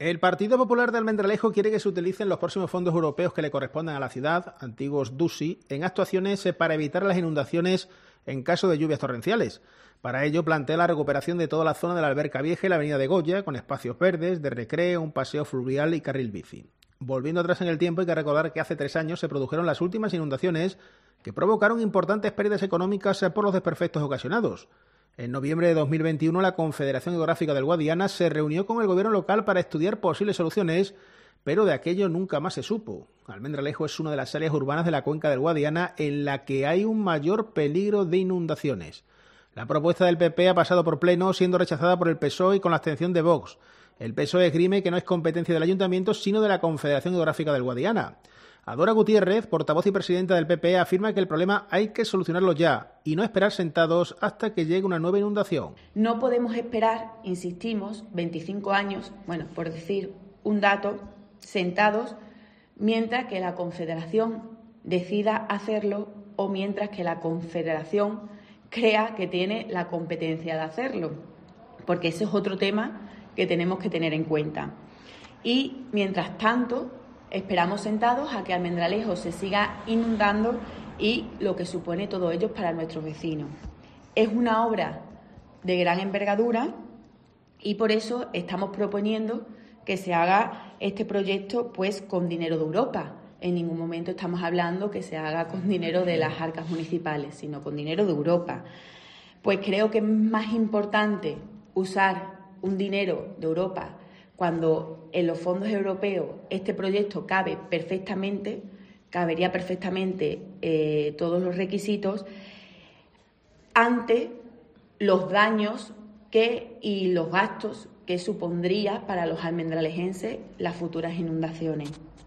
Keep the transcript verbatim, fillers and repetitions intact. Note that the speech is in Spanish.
El Partido Popular de Almendralejo quiere que se utilicen los próximos fondos europeos que le correspondan a la ciudad, antiguos D U S I, en actuaciones para evitar las inundaciones en caso de lluvias torrenciales. Para ello plantea la recuperación de toda la zona de la Alberca Vieja y la Avenida de Goya, con espacios verdes, de recreo, un paseo fluvial y carril bici. Volviendo atrás en el tiempo, hay que recordar que hace tres años se produjeron las últimas inundaciones que provocaron importantes pérdidas económicas por los desperfectos ocasionados. En noviembre de dos mil veintiuno, la Confederación Hidrográfica del Guadiana se reunió con el gobierno local para estudiar posibles soluciones, pero de aquello nunca más se supo. Almendralejo es una de las áreas urbanas de la cuenca del Guadiana en la que hay un mayor peligro de inundaciones. La propuesta del P P ha pasado por pleno, siendo rechazada por el P S O E y con la abstención de Vox. El P S O E esgrime que no es competencia del Ayuntamiento, sino de la Confederación Hidrográfica del Guadiana. Adora Gutiérrez, portavoz y presidenta del P P, afirma que el problema hay que solucionarlo ya y no esperar sentados hasta que llegue una nueva inundación. No podemos esperar, insistimos, veinticinco años, bueno, por decir un dato, sentados, mientras que la Confederación decida hacerlo o mientras que la Confederación crea que tiene la competencia de hacerlo, porque ese es otro tema que tenemos que tener en cuenta. Y, mientras tanto, esperamos sentados a que Almendralejo se siga inundando y lo que supone todo ello para nuestros vecinos. Es una obra de gran envergadura y por eso estamos proponiendo que se haga este proyecto pues con dinero de Europa. En ningún momento estamos hablando que se haga con dinero de las arcas municipales, sino con dinero de Europa. Pues creo que es más importante usar un dinero de Europa cuando en los fondos europeos este proyecto cabe perfectamente, cabería perfectamente eh, todos los requisitos, ante los daños que y los gastos que supondría para los almendralejenses las futuras inundaciones.